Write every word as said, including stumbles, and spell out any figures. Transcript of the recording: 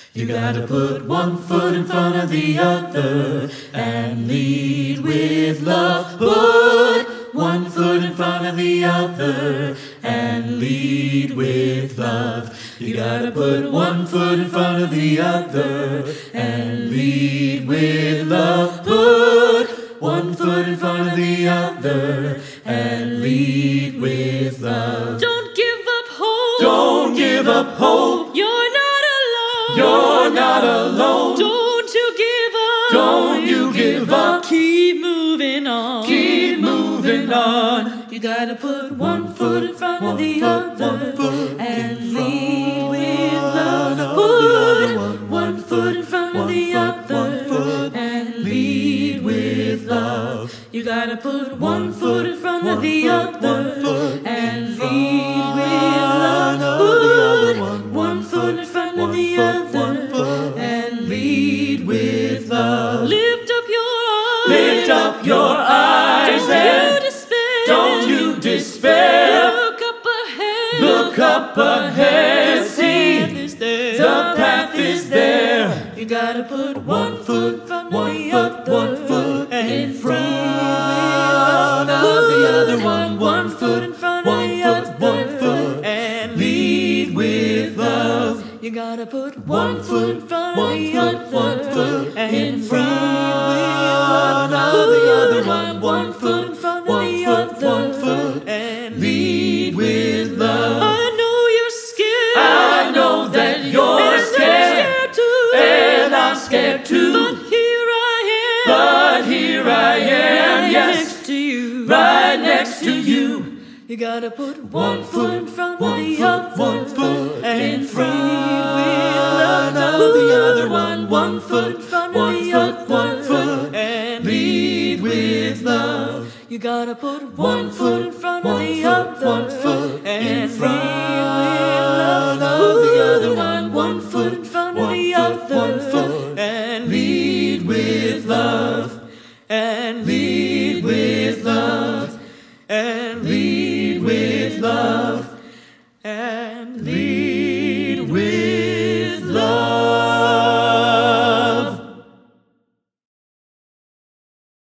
You gotta put one foot in front of the other and lead with love. Put one foot in front of the other and lead with love. You gotta put one foot in front of the other and lead with love. Put one foot in front of the other and lead with love. Don't give up hope. Don't give up hope. You're not alone. You're not alone. Don't you give up. Don't you give up. Keep moving on. Keep moving on. You gotta put one foot in front of the other and lead with love. Put one foot in front of the other and lead with love. You gotta put one foot in front of the other and lead with love. Put one foot in front of the other and lead with love. Lift up your eyes. Lift up your eyes and don't you despair. Look up ahead. Look up ahead. See, the path is there. You gotta put one foot in front of the other, one foot in front of the other one. One foot in front of the other, one foot, and lead with love. You gotta put one foot in front of the one foot, other, in front of the other one. One foot in front of the other, one foot, and lead with love. I know you're scared. I know that you're scared, and I'm scared too. But here I am. But here I am, right yes, next to you. right next to you. You gotta put one foot in front one of the foot, other, one foot, and in front lead with love. of the other one. One foot in front of one the foot, other, one foot, and lead with love. You gotta put one foot in front of one the foot, other, one foot, in and front